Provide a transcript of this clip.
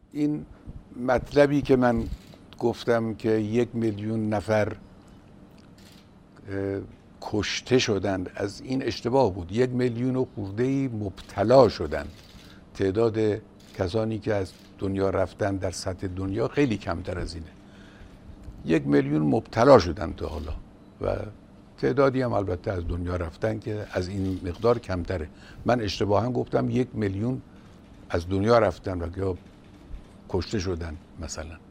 این مطلبی که من گفتم که 1,000,000 نفر کشته شدند، از این اشتباه بود. 1,000,000 و خورده‌ای مبتلا شدند. تعداد کسانی که از دنیا رفتن در سطح دنیا خیلی کمتر از اینه. 1,000,000 مبتلا شدند تا حالا و تعدادی هم البته از دنیا رفتن که از این مقدار کمتره. من اشتباها گفتم 1,000,000 از دنیا رفتن و یا کشته شدن مثلا.